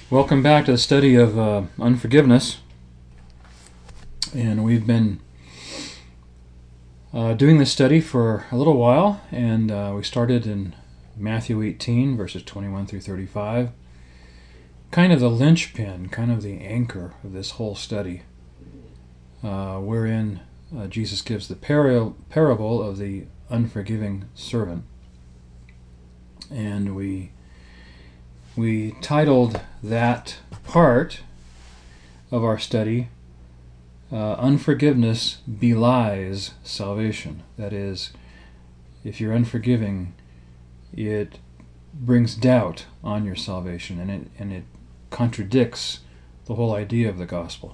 Welcome back to the study of unforgiveness. And we've been doing this study for a little while, and we started in Matthew 18, verses 21 through 35. Kind of the linchpin, kind of the anchor of this whole study, wherein Jesus gives the parable of the unforgiving servant. And we titled that part of our study, Unforgiveness Belies Salvation. That is, if you're unforgiving, it brings doubt on your salvation, and it contradicts the whole idea of the gospel.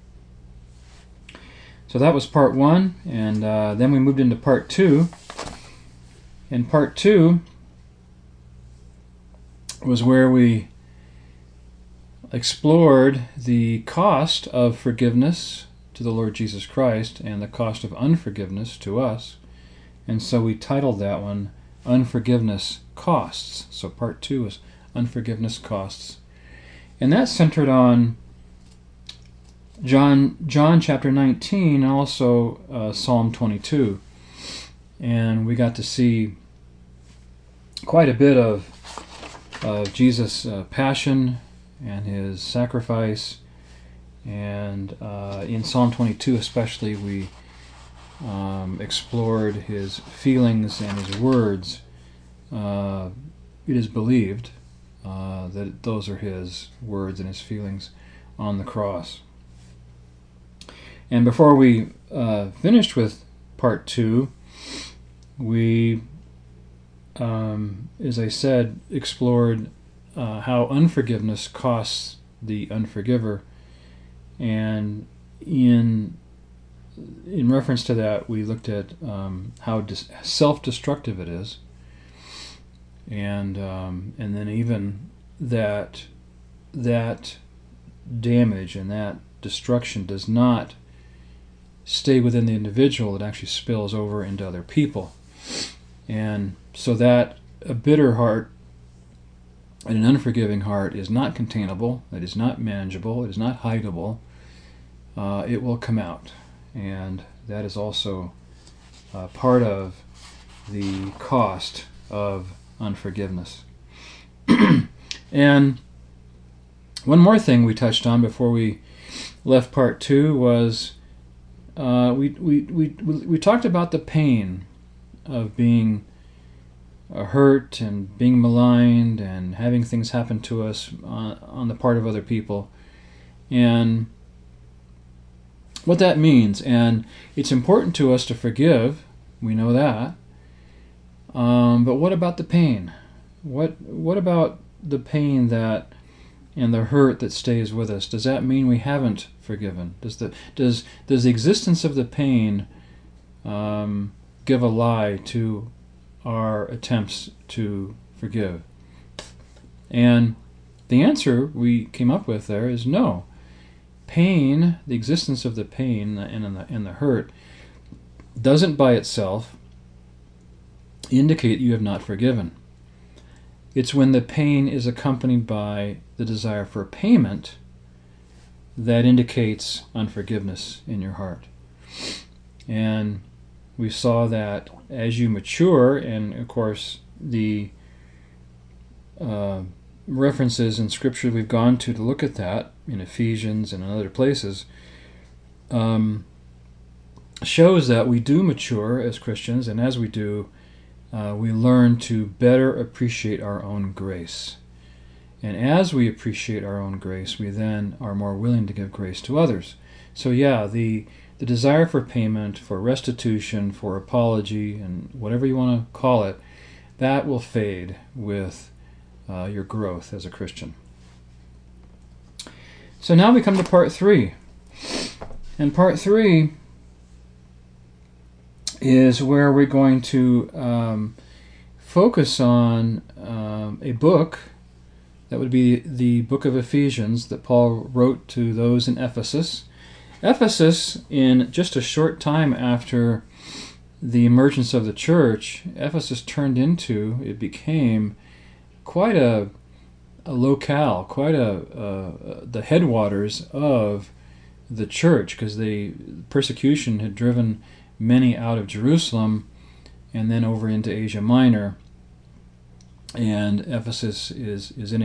So that was part one, and then we moved into part two. And part two was where we explored the cost of forgiveness to the Lord Jesus Christ and the cost of unforgiveness to us. And so we titled that one Unforgiveness Costs. So part two is Unforgiveness Costs. And that centered on John chapter 19 and also Psalm 22. And we got to see quite a bit of Jesus' passion and his sacrifice, and in Psalm 22 especially we explored his feelings and his words. It is believed that those are his words and his feelings on the cross. And before we finished with part two, we as I said, explored how unforgiveness costs the unforgiver, and in reference to that, we looked at how self-destructive it is, and then even that damage and that destruction does not stay within the individual; it actually spills over into other people. And so that a bitter heart and an unforgiving heart is not containable, it is not manageable, it is not hideable. It will come out. And that is also part of the cost of unforgiveness. And one more thing we touched on before we left part two was we talked about the pain of being hurt and being maligned and having things happen to us on the part of other people, and what that means. And it's important to us to forgive, we know that, but what about the pain? What about the pain that and the hurt that stays with us? Does that mean we haven't forgiven? Does the existence of the pain give a lie to our attempts to forgive? And the answer we came up with there is no. Pain, the existence of the pain and the hurt, doesn't by itself indicate you have not forgiven. It's when the pain is accompanied by the desire for payment that indicates unforgiveness in your heart. And we saw that as you mature, and of course the references in Scripture we've gone to look at that in Ephesians and in other places shows that we do mature as Christians, and as we do, we learn to better appreciate our own grace. And as we appreciate our own grace, we then are more willing to give grace to others. So yeah, the desire for payment, for restitution, for apology, and whatever you want to call it, that will fade with your growth as a Christian. So now we come to part three. And part three is where we're going to focus on a book that would be the book of Ephesians that Paul wrote to those in Ephesus. Ephesus, in just a short time after the emergence of the church, Ephesus became quite a locale, quite the headwaters of the church, because the persecution had driven many out of Jerusalem and then over into Asia Minor, and Ephesus is in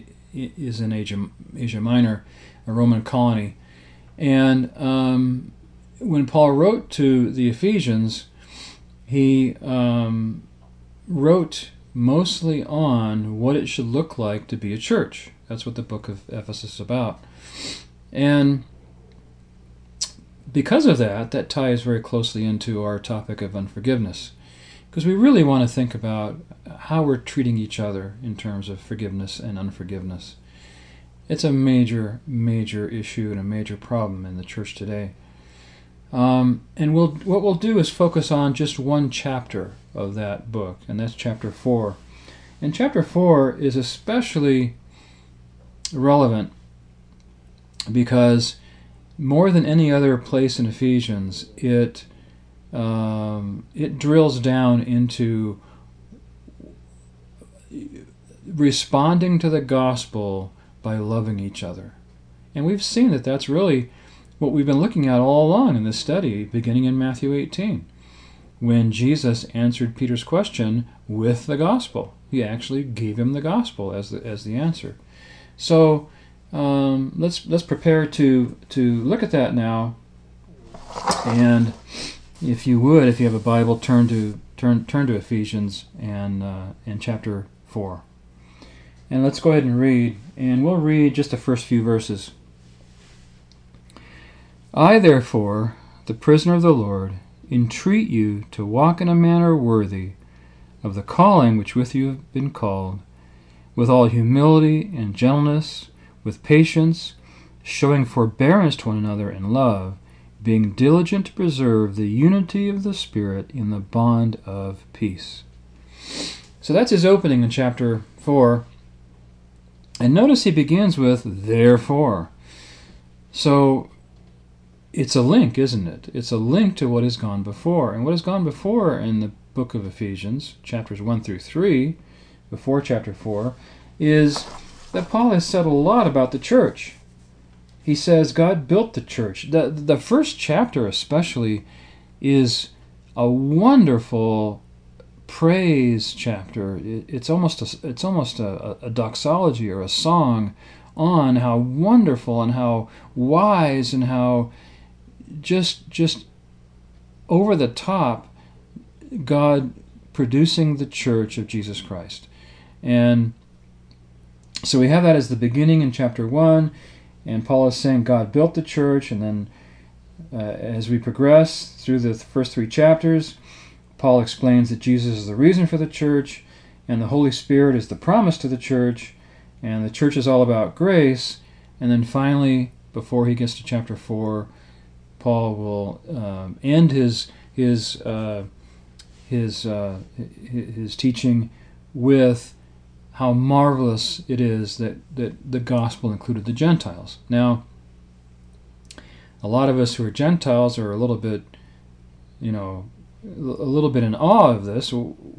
Asia Minor, a Roman colony. And when Paul wrote to the Ephesians, he wrote mostly on what it should look like to be a church. That's what the book of Ephesus is about. And because of that, that ties very closely into our topic of unforgiveness, because we really want to think about how we're treating each other in terms of forgiveness and unforgiveness. It's a major, major issue and a major problem in the church today. And what we'll do is focus on just one chapter of that book, and that's chapter 4. And chapter 4 is especially relevant because more than any other place in Ephesians, it drills down into responding to the gospel by loving each other. And we've seen that that's really what we've been looking at all along in this study, beginning in Matthew 18, when Jesus answered Peter's question with the gospel. He actually gave him the gospel as the answer. So let's prepare to look at that now. And if you would, if you have a Bible, turn to Ephesians and chapter 4. And let's go ahead and read, and we'll read just the first few verses. I, therefore, the prisoner of the Lord, entreat you to walk in a manner worthy of the calling which with you have been called, with all humility and gentleness, with patience, showing forbearance to one another in love, being diligent to preserve the unity of the Spirit in the bond of peace. So that's his opening in chapter 4. And notice he begins with, therefore. So it's a link, isn't it? It's a link to what has gone before. And what has gone before in the book of Ephesians, chapters 1 through 3, before chapter 4, is that Paul has said a lot about the church. He says God built the church. The first chapter especially is a wonderful praise chapter. It's almost a doxology or a song on how wonderful and how wise and how just over the top God producing the church of Jesus Christ. And so we have that as the beginning in chapter 1, and Paul is saying God built the church, and then as we progress through the first 3 chapters, Paul explains that Jesus is the reason for the church, and the Holy Spirit is the promise to the church, and the church is all about grace. And then finally, before he gets to chapter 4, Paul will end his teaching with how marvelous it is that the gospel included the Gentiles. Now, a lot of us who are Gentiles are a little bit in awe of this.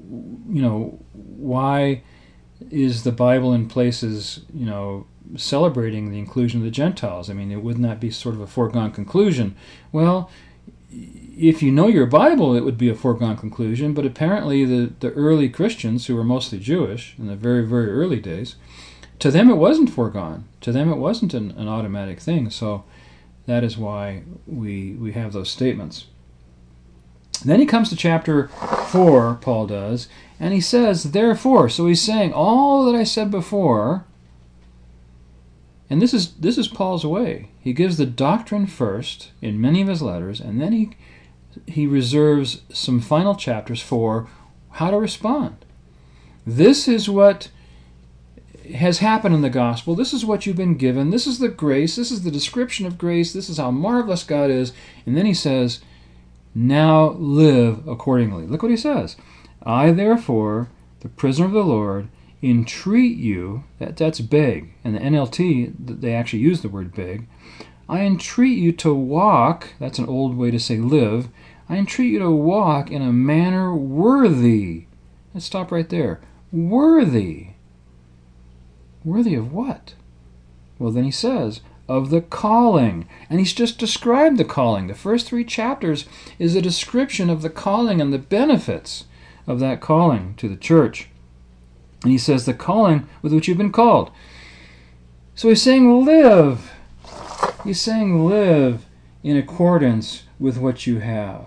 Why is the Bible in places, celebrating the inclusion of the Gentiles? I mean, wouldn't that be sort of a foregone conclusion? Well, if you know your Bible, it would be a foregone conclusion, but apparently the early Christians, who were mostly Jewish in the very, very early days, to them it wasn't foregone. To them it wasn't an automatic thing. So that is why we have those statements. Then he comes to chapter 4, Paul does, and he says, therefore. So he's saying all that I said before, and this is Paul's way. He gives the doctrine first in many of his letters, and then he reserves some final chapters for how to respond. This is what has happened in the gospel. This is what you've been given. This is the grace. This is the description of grace. This is how marvelous God is. And then he says, now live accordingly. Look what he says. I, therefore, the prisoner of the Lord, entreat you, that's beg, and the NLT, they actually use the word beg. I entreat you to walk, that's an old way to say live, I entreat you to walk in a manner worthy. Let's stop right there. Worthy Worthy of what? Well, then he says, of the calling. And he's just described the calling. The first 3 chapters is a description of the calling and the benefits of that calling to the church. And he says, the calling with which you've been called. So he's saying, live. He's saying, live in accordance with what you have.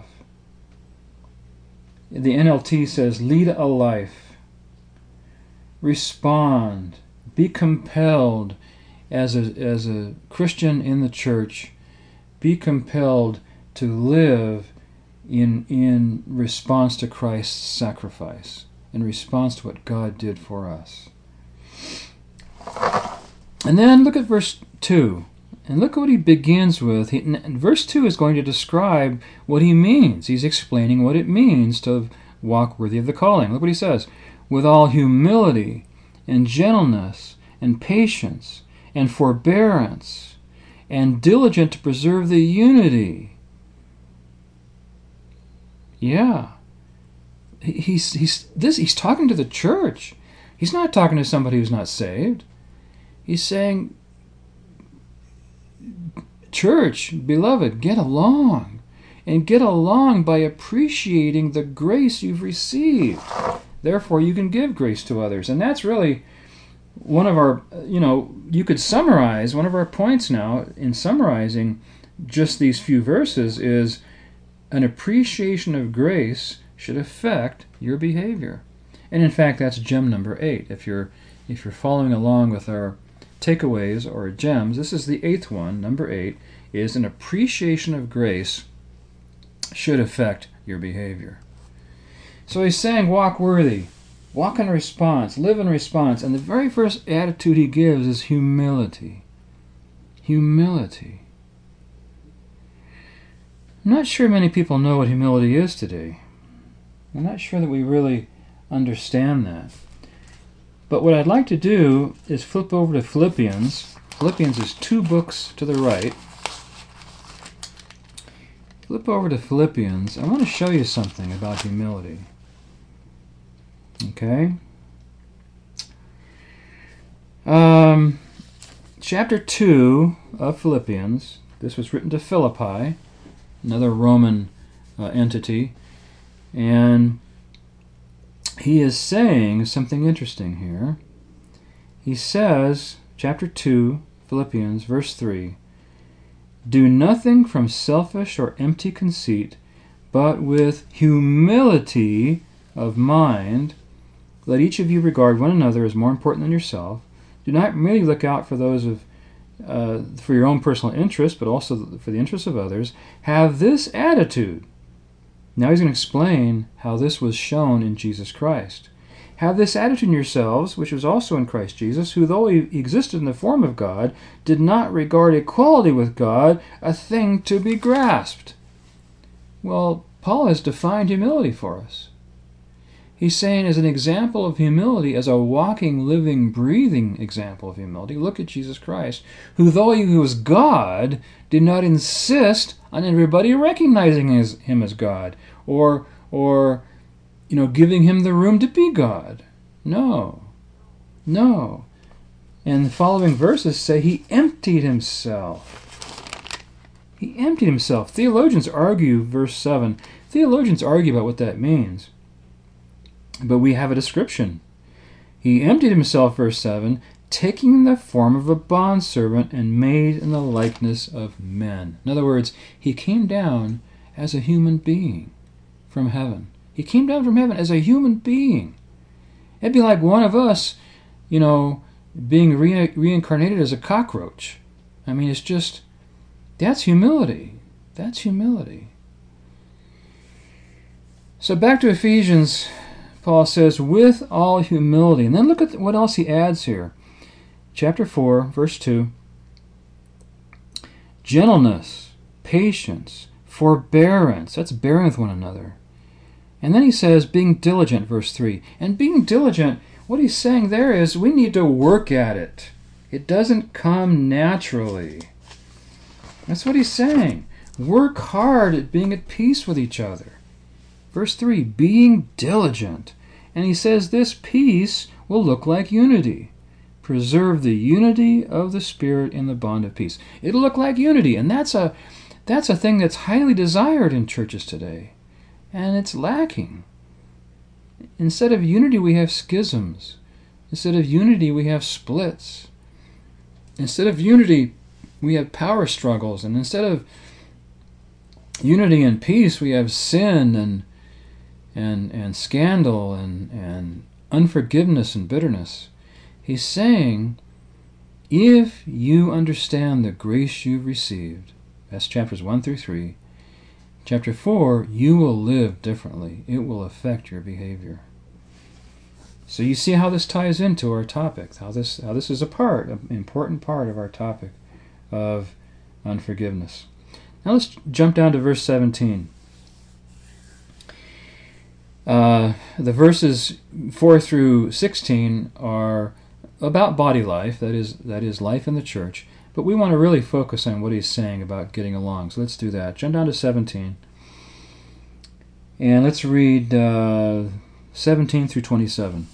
The NLT says, lead a life. Respond. Be compelled as a Christian in the church. Be compelled to live in response to Christ's sacrifice, in response to what God did for us. And then look at verse 2. And look at what he begins with. Verse 2 is going to describe what he means. He's explaining what it means to walk worthy of the calling. Look what he says. With all humility and gentleness and patience and forbearance and diligent to preserve the unity. Yeah. He's talking to the church. He's not talking to somebody who's not saved. He's saying, church, beloved, get along. And get along by appreciating the grace you've received. Therefore, you can give grace to others. And that's really one of our, you could summarize, one of our points now in summarizing just these few verses is an appreciation of grace should affect your behavior. And in fact, that's gem number 8. If you're following along with our takeaways or gems, this is the 8th one. Number 8 is an appreciation of grace should affect your behavior. So he's saying walk worthy, walk in response, live in response. And the very first attitude he gives is humility. Humility. I'm not sure many people know what humility is today. I'm not sure that we really understand that. But what I'd like to do is flip over to Philippians. Philippians is 2 books to the right. Flip over to Philippians. I want to show you something about humility. Okay? Chapter 2 of Philippians. This was written to Philippi, another Roman entity. And he is saying something interesting here. He says, chapter 2, Philippians, verse 3, do nothing from selfish or empty conceit, but with humility of mind, let each of you regard one another as more important than yourself. Do not merely look out for those for your own personal interest, but also for the interests of others. Have this attitude. Now he's going to explain how this was shown in Jesus Christ. Have this attitude in yourselves, which was also in Christ Jesus, who, though he existed in the form of God, did not regard equality with God a thing to be grasped. Well, Paul has defined humility for us. He's saying as an example of humility, as a walking, living, breathing example of humility, look at Jesus Christ, who, though he was God, did not insist on everybody recognizing him as God, or giving him the room to be God. No. And the following verses say he emptied himself. He emptied himself. Theologians argue, verse 7, theologians argue about what that means. But we have a description. He emptied himself, verse 7, taking the form of a bondservant and made in the likeness of men. In other words, he came down as a human being from heaven. He came down from heaven as a human being. It'd be like one of us, being reincarnated as a cockroach. I mean, it's just, that's humility. That's humility. So back to Ephesians, Paul says, with all humility. And then look at what else he adds here. Chapter 4, verse 2. Gentleness, patience, forbearance. That's bearing with one another. And then he says, being diligent, verse 3. And being diligent, what he's saying there is we need to work at it. It doesn't come naturally. That's what he's saying. Work hard at being at peace with each other. Verse 3, being diligent. And he says this peace will look like unity. preserve the unity of the Spirit in the bond of peace. It'll look like unity, and that's a thing that's highly desired in churches today, and it's lacking. Instead of unity, we have schisms. Instead of unity, we have splits. Instead of unity, we have power struggles, and instead of unity and peace, we have sin and scandal and unforgiveness and bitterness. He's saying, if you understand the grace you've received, that's chapters 1 through 3, chapter 4, you will live differently. It will affect your behavior. So you see how this ties into our topic, how this is an important part of our topic of unforgiveness. Now let's jump down to verse 17. The verses 4 through 16 are about body life, that is life in the church, but we want to really focus on what he's saying about getting along. So let's do that. Jump down to 17, and let's read 17 through 27.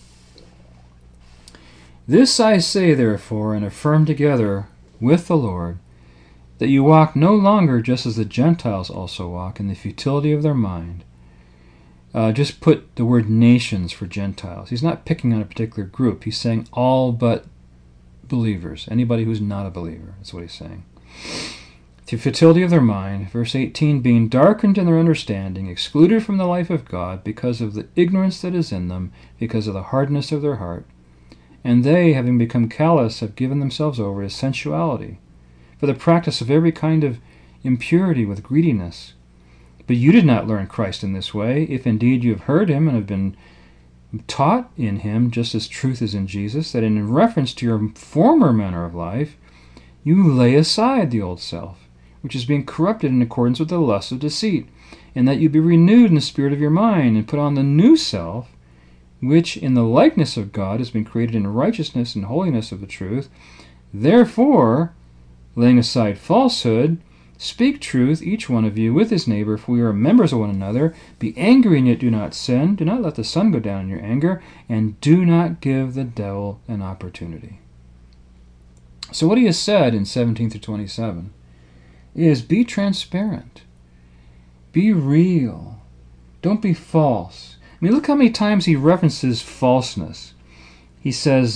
This I say, therefore, and affirm together with the Lord, that you walk no longer just as the Gentiles also walk, in the futility of their mind. Just put the word nations for Gentiles. He's not picking on a particular group. He's saying all but believers. Anybody who's not a believer. That's what he's saying. The futility of their mind. Verse 18, being darkened in their understanding, excluded from the life of God because of the ignorance that is in them, because of the hardness of their heart. And they, having become callous, have given themselves over to sensuality, for the practice of every kind of impurity with greediness. But you did not learn Christ in this way, if indeed you have heard him and have been taught in him, just as truth is in Jesus, that in reference to your former manner of life, you lay aside the old self, which is being corrupted in accordance with the lust of deceit, and that you be renewed in the spirit of your mind, and put on the new self, which in the likeness of God has been created in righteousness and holiness of the truth. Therefore, laying aside falsehood, speak truth, each one of you, with his neighbor, for we are members of one another. Be angry, and yet do not sin. Do not let the sun go down in your anger, and do not give the devil an opportunity. So what he has said in 17 through 27 is be transparent. Be real. Don't be false. I mean, look how many times he references falseness. He says,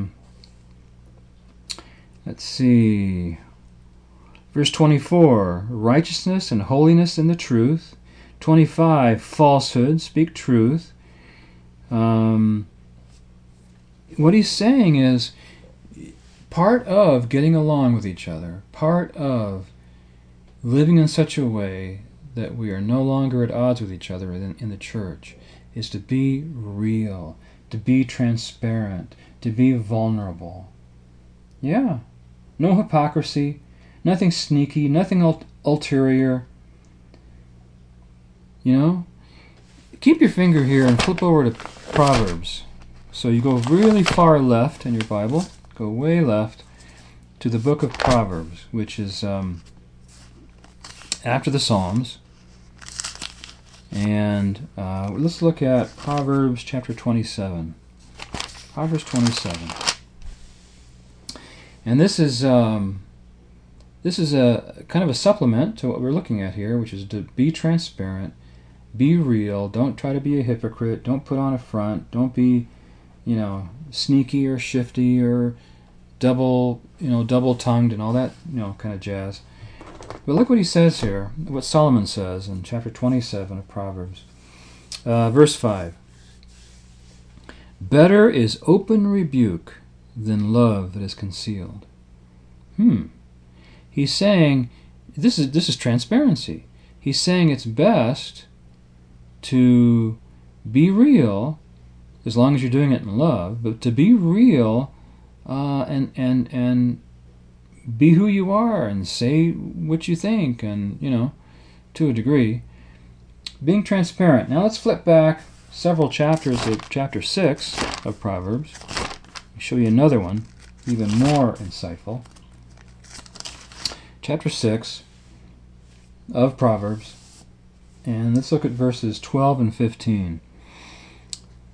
let's see, verse 24, righteousness and holiness in the truth. 25, falsehood, speak truth. What he's saying is, part of getting along with each other, part of living in such a way that we are no longer at odds with each other in the church, is to be real, to be transparent, to be vulnerable. Yeah. No hypocrisy, nothing sneaky, nothing ulterior. You know? Keep your finger here and flip over to Proverbs. So you go really far left in your Bible, go way left to the book of Proverbs, which is after the Psalms. And let's look at Proverbs chapter 27. Proverbs 27. And this is a kind of a supplement to what we're looking at here, which is to be transparent, be real, don't try to be a hypocrite, don't put on a front, don't be, sneaky or shifty or double-tongued and all that, kind of jazz. But look what he says here, what Solomon says in chapter 27 of Proverbs. Verse 5. Better is open rebuke than love that is concealed. He's saying, this is transparency. He's saying it's best to be real, as long as you're doing it in love, but to be real and be who you are and say what you think, and to a degree, being transparent. Now let's flip back several chapters to chapter 6 of Proverbs. I'll show you another one, even more insightful. Chapter 6 of Proverbs, and let's look at verses 12 and 15.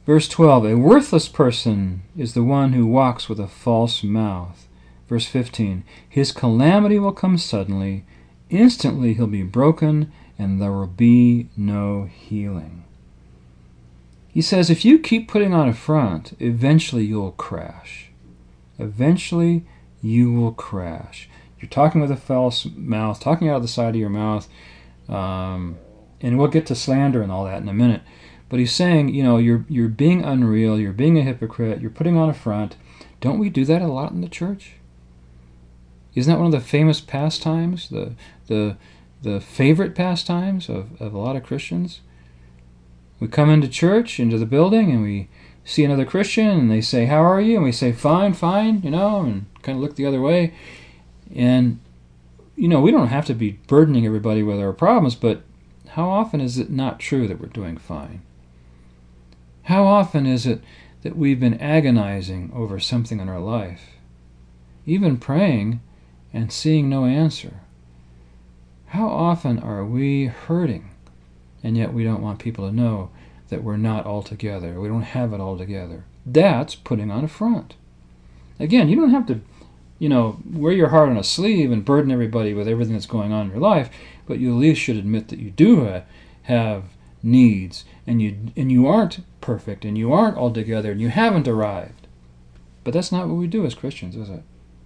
Verse 12, a worthless person is the one who walks with a false mouth. Verse 15, his calamity will come suddenly. Instantly he'll be broken, and there will be no healing. He says, if you keep putting on a front, eventually you'll crash. Eventually you will crash. You're talking with a false mouth, talking out of the side of your mouth, and we'll get to slander and all that in a minute. But he's saying, you're being unreal, you're being a hypocrite, you're putting on a front. Don't we do that a lot in the church? Isn't that one of the famous pastimes, the favorite pastimes of a lot of Christians? We come into church, into the building, and we see another Christian, and they say, how are you? And we say, fine, and kind of look the other way. And, we don't have to be burdening everybody with our problems, but how often is it not true that we're doing fine? How often is it that we've been agonizing over something in our life, even praying and seeing no answer? How often are we hurting, and yet we don't want people to know that we're not all together, we don't have it all together? That's putting on a front. Again, you don't have to, wear your heart on a sleeve and burden everybody with everything that's going on in your life, but you at least should admit that you do have needs, and you aren't perfect, and you aren't all together, and you haven't arrived. But that's not what we do as Christians, is it?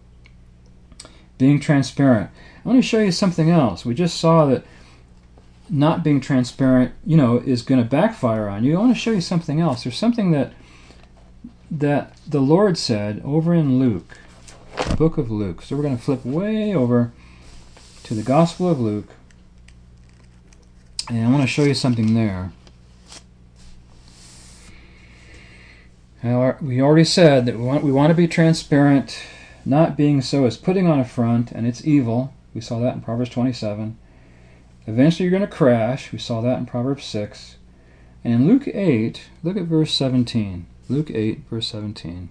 Being transparent. I want to show you something else. We just saw that not being transparent, is going to backfire on you. I want to show you something else. There's something that the Lord said over in Luke, the book of Luke. So we're going to flip way over to the Gospel of Luke, and I want to show you something there. We already said that we want to be transparent, not being so as putting on a front, and it's evil. We saw that in Proverbs 27. Eventually you're going to crash. We saw that in Proverbs 6. And in Luke 8, look at verse 17. Luke 8, verse 17.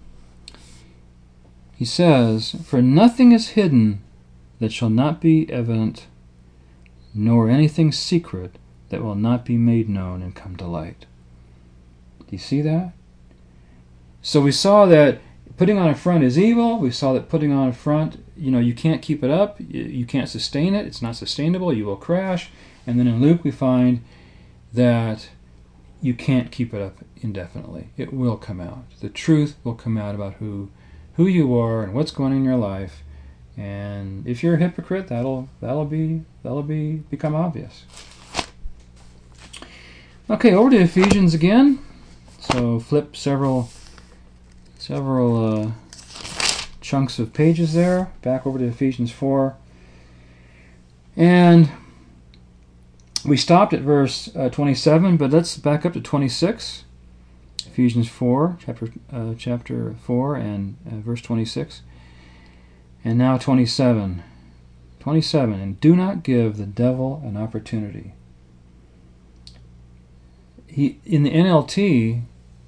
He says, for nothing is hidden that shall not be evident, nor anything secret that will not be made known and come to light. Do you see that? So we saw that putting on a front is evil. We saw that putting on a front, you can't keep it up. You can't sustain it. It's not sustainable. You will crash. And then in Luke we find that you can't keep it up indefinitely. It will come out. The truth will come out about who you are and what's going on in your life. And if you're a hypocrite, that'll become obvious. Okay, over to Ephesians again. So flip several chunks of pages there, back over to Ephesians 4. And we stopped at verse 27, but let's back up to 26. Ephesians 4, chapter 4 and verse 26. And now 27. 27, and do not give the devil an opportunity. In the NLT,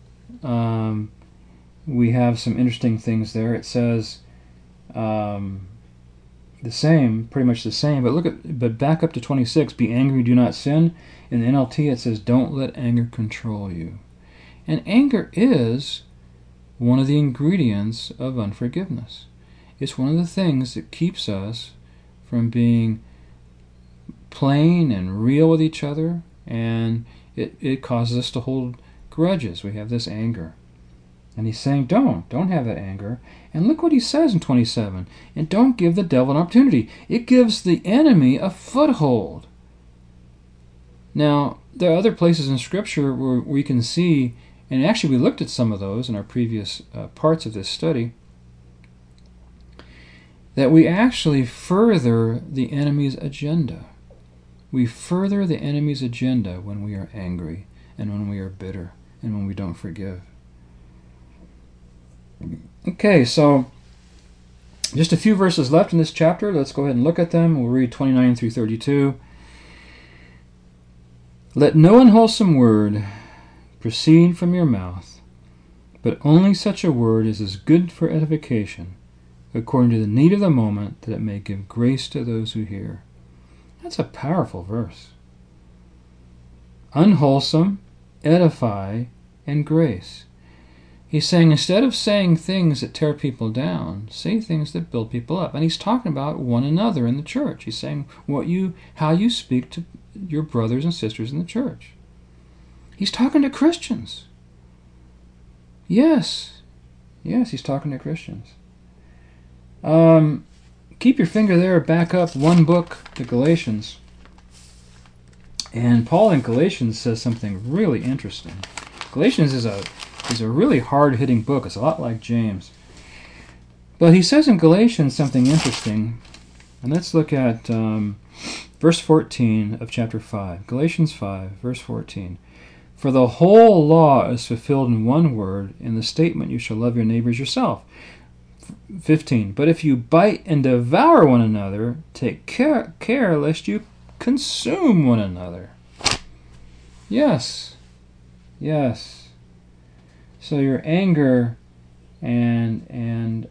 we have some interesting things there. It says the same, pretty much the same, but back up to 26, be angry, do not sin. In the NLT it says, don't let anger control you. And anger is one of the ingredients of unforgiveness. It's one of the things that keeps us from being plain and real with each other, and it causes us to hold grudges. We have this anger. And he's saying, don't have that anger. And look what he says in 27. And don't give the devil an opportunity. It gives the enemy a foothold. Now, there are other places in Scripture where we can see, and actually we looked at some of those in our previous parts of this study, that we actually further the enemy's agenda. We further the enemy's agenda when we are angry and when we are bitter and when we don't forgive. Okay, so just a few verses left in this chapter. Let's go ahead and look at them. We'll read 29 through 32. Let no unwholesome word proceed from your mouth, but only such a word as is good for edification, according to the need of the moment, that it may give grace to those who hear. That's a powerful verse. Unwholesome, edify, and grace. He's saying instead of saying things that tear people down, say things that build people up. And he's talking about one another in the church. He's saying how you speak to your brothers and sisters in the church. He's talking to Christians. Yes, he's talking to Christians. Keep your finger there, back up one book to Galatians. And Paul in Galatians says something really interesting. Galatians is a really hard-hitting book. It's a lot like James. But he says in Galatians something interesting. And let's look at verse 14 of chapter 5. Galatians 5, verse 14. For the whole law is fulfilled in one word, in the statement, you shall love your neighbors yourself. 15. But if you bite and devour one another, take care lest you consume one another. Yes. So your anger and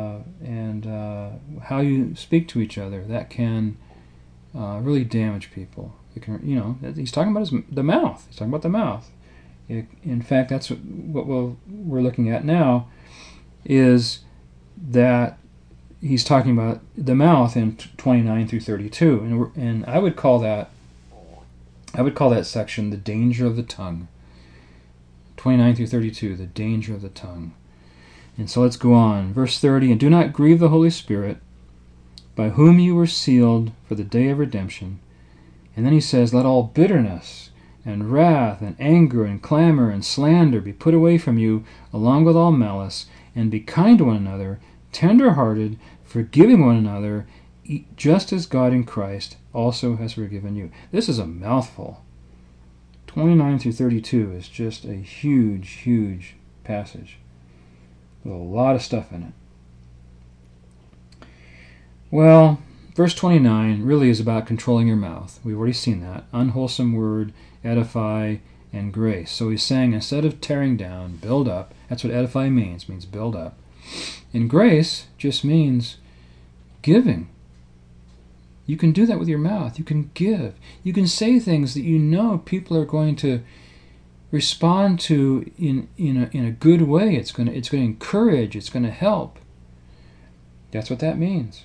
how you speak to each other, that can really damage people. It can, he's talking about the mouth. He's talking about the mouth. In fact, that's what we're looking at now, is that he's talking about the mouth in 29 through 32, and I would call that section the danger of the tongue. 29 through 32, the danger of the tongue. And so let's go on. Verse 30, and do not grieve the Holy Spirit, by whom you were sealed for the day of redemption. And then he says, let all bitterness and wrath and anger and clamor and slander be put away from you, along with all malice, and be kind to one another, tender-hearted, forgiving one another, just as God in Christ also has forgiven you. This is a mouthful. 29 through 32 is just a huge passage with a lot of stuff in it. Well, verse 29 really is about controlling your mouth. We've already seen that. Unwholesome word, edify, and grace. So he's saying instead of tearing down, build up. That's what edify means build up. And grace just means giving. You can do that with your mouth. You can give. You can say things that you know people are going to respond to in a good way. It's going to encourage. It's going to help. That's what that means.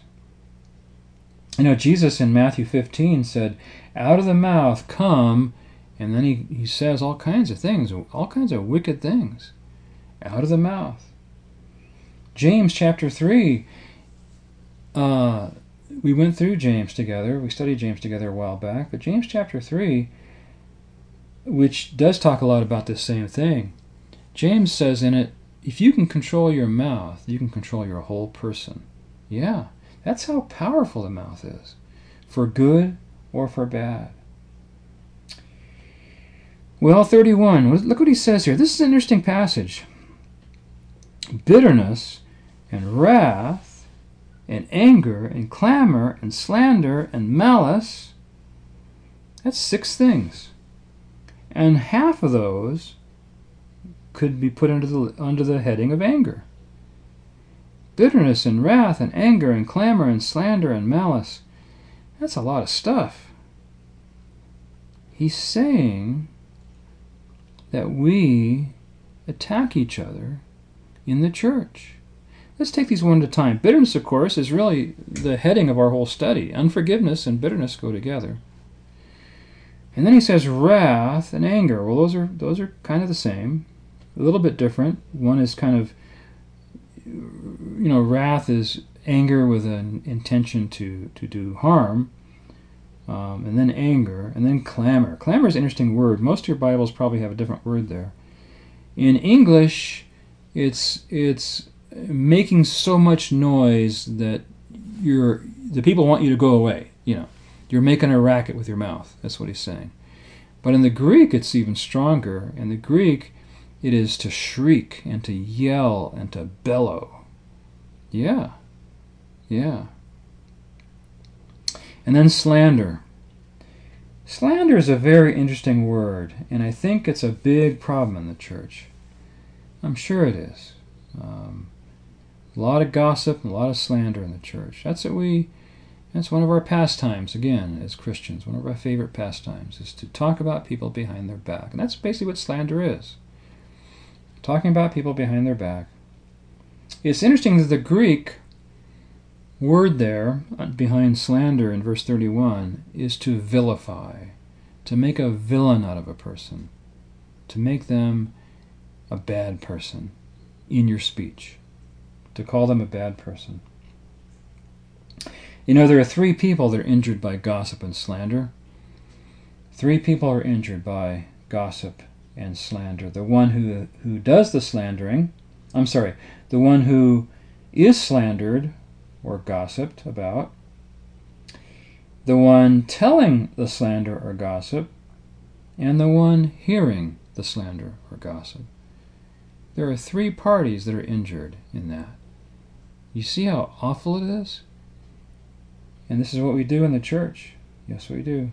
Jesus in Matthew 15 said, out of the mouth come, and then he says all kinds of things, all kinds of wicked things. Out of the mouth. James chapter 3, we went through James together. We studied James together a while back. But James chapter 3, which does talk a lot about this same thing, James says in it, if you can control your mouth, you can control your whole person. Yeah, that's how powerful the mouth is, for good or for bad. Well, 31, look what he says here. This is an interesting passage. Bitterness and wrath and anger and clamor and slander and malice, that's 6 things. And half of those could be put under the heading of anger. Bitterness and wrath and anger and clamor and slander and malice, that's a lot of stuff. He's saying that we attack each other in the church. Let's take these one at a time. Bitterness, of course, is really the heading of our whole study. Unforgiveness and bitterness go together. And then he says wrath and anger. Well, those are kind of the same, a little bit different. One is kind of, wrath is anger with an intention to do harm, and then anger, and then clamor. Clamor is an interesting word. Most of your Bibles probably have a different word there. In English, it's making so much noise that the people want you to go away. You're making a racket with your mouth. That's what he's saying. But in the Greek, it's even stronger. In the Greek, it is to shriek and to yell and to bellow. Yeah. And then slander. Slander is a very interesting word, and I think it's a big problem in the church. I'm sure it is. A lot of gossip and a lot of slander in the church. That's one of our pastimes, again, as Christians. One of our favorite pastimes is to talk about people behind their back. And that's basically what slander is. talking about people behind their back. It's interesting that the Greek word there behind slander in verse 31 is to vilify, to make a villain out of a person, to make them a bad person in your speech, to call them a bad person. You know, there are 3 people that are injured by gossip and slander. 3 people are injured by gossip and slander. The one who does the slandering, the one who is slandered or gossiped about, the one telling the slander or gossip, and the one hearing the slander or gossip. There are 3 parties that are injured in that. You see how awful it is? And this is what we do in the church. Yes, we do.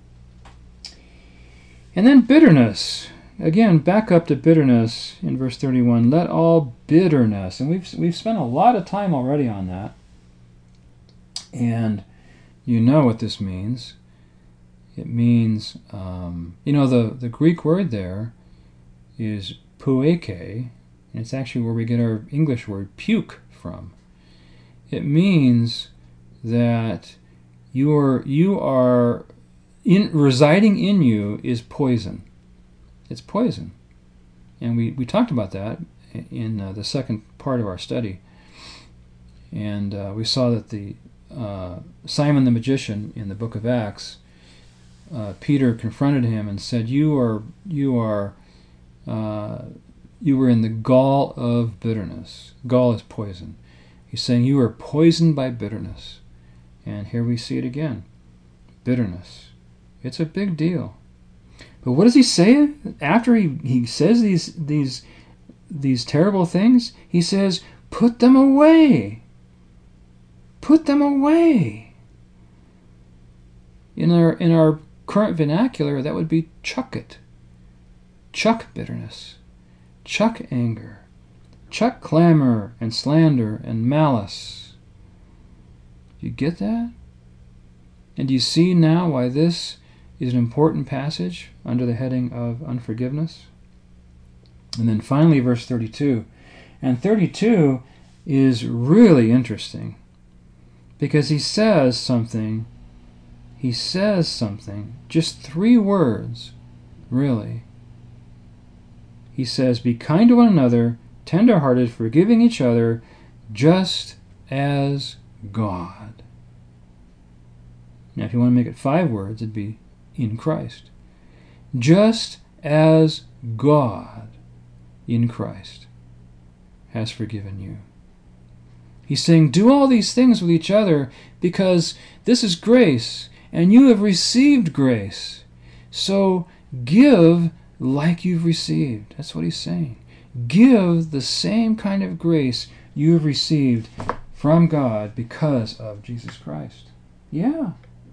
And then bitterness. Again, back up to bitterness in verse 31. Let all bitterness. And we've spent a lot of time already on that. And you know what this means. It means, the Greek word there is pueke, and it's actually where we get our English word puke from. It means that residing in you is poison. It's poison. And we talked about that in the second part of our study. And we saw that the Simon the magician in the book of Acts, Peter confronted him and said, you were in the gall of bitterness. Gall is poison. He's saying you are poisoned by bitterness. And here we see it again. Bitterness. It's a big deal. But what does he say after he says these terrible things? He says, put them away. Put them away. In our current vernacular, that would be chuck it. Chuck bitterness. Chuck anger. Chuck clamor and slander and malice. Do you get that? And do you see now why this is an important passage under the heading of unforgiveness? And then finally, verse 32. And 32 is really interesting because he says something, just 3 words, really. He says, be kind to one another, tender-hearted, forgiving each other, just as God. Now, if you want to make it 5 words, it'd be in Christ. Just as God in Christ has forgiven you. He's saying, do all these things with each other because this is grace, and you have received grace. So give like you've received. That's what he's saying. Give the same kind of grace you have received from God because of Jesus Christ. Yeah.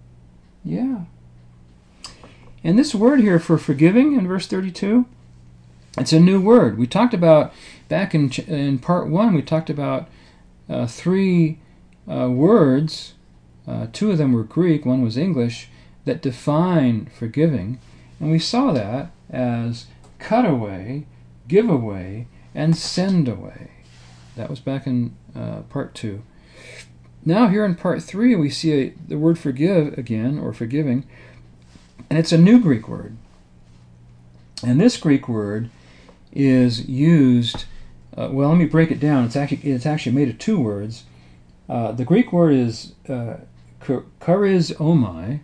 And this word here for forgiving in verse 32, it's a new word. We talked about, back in part 1, we talked about 3 words. 2 of them were Greek, 1 was English, that define forgiving. And we saw that as cut away, give away, and send away. That was back in part 2. Now here in part 3 we see the word forgive again, or forgiving, and it's a new Greek word. And this Greek word is used, let me break it down. It's actually made of 2 words. The Greek word is charizomai,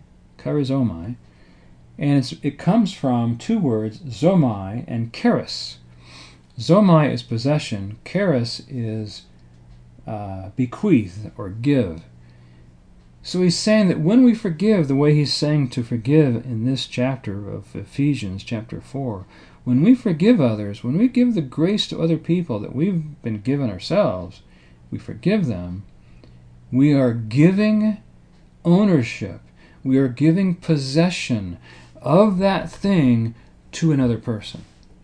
and it comes from 2 words, zomai and charis. Zomai is possession, charis is bequeath or give. So he's saying that when we forgive the way he's saying to forgive in this chapter of Ephesians chapter 4, when we forgive others, when we give the grace to other people that we've been given ourselves, we forgive them, we are giving ownership, we are giving possession of that thing to another person.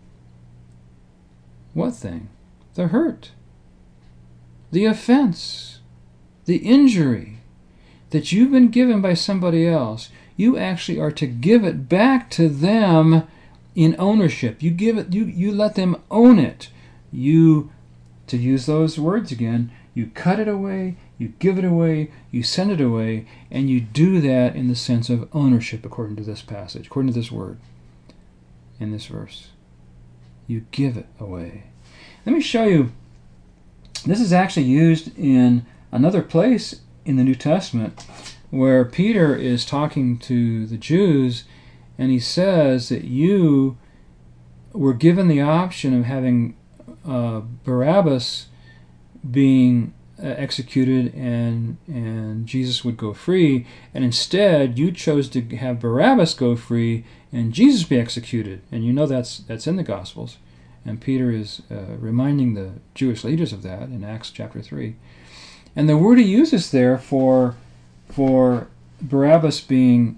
What thing? The hurt, the offense, the injury that you've been given by somebody else. You actually are to give it back to them in ownership. You give it, you let them own it you, to use those words again, you cut it away, you give it away, you send it away, and you do that in the sense of ownership, according to this passage, according to this word in this verse. You give it away. Let me show you. This is actually used in another place in the New Testament where Peter is talking to the Jews, and he says that you were given the option of having Barabbas being executed and Jesus would go free, and instead you chose to have Barabbas go free and Jesus be executed. And you know that's in the Gospels, and Peter is reminding the Jewish leaders of that in Acts chapter 3. And the word he uses there for Barabbas being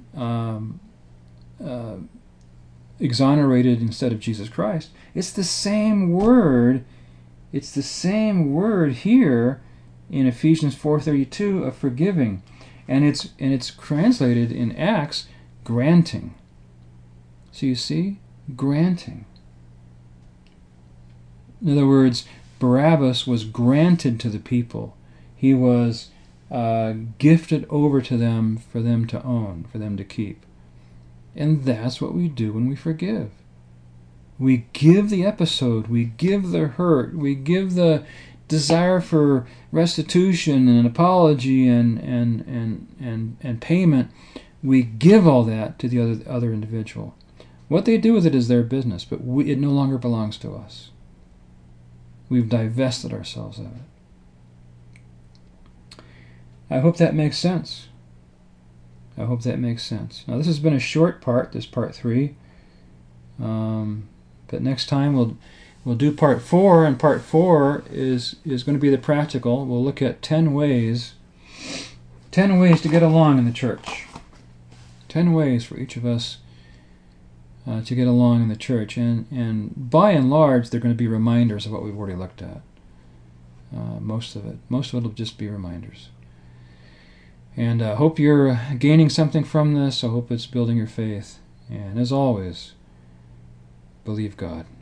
exonerated instead of Jesus Christ, it's the same word. It's the same word here in Ephesians 4:32 of forgiving, and it's translated in Acts granting. So you see, granting. In other words, Barabbas was granted to the people. He was gifted over to them for them to own, for them to keep. And that's what we do when we forgive. We give the episode, we give the hurt, we give the desire for restitution and an apology and payment. We give all that to the other individual. What they do with it is their business, but it no longer belongs to us. We've divested ourselves of it. I hope that makes sense. I hope that makes sense. Now, this has been a short part, this part 3. But next time we'll do part 4, and part 4 is going to be the practical. We'll look at 10 ways to get along in the church. 10 ways for each of us to get along in the church. And by and large, they're going to be reminders of what we've already looked at. Most of it will just be reminders. And I hope you're gaining something from this. I hope it's building your faith. And as always, believe God.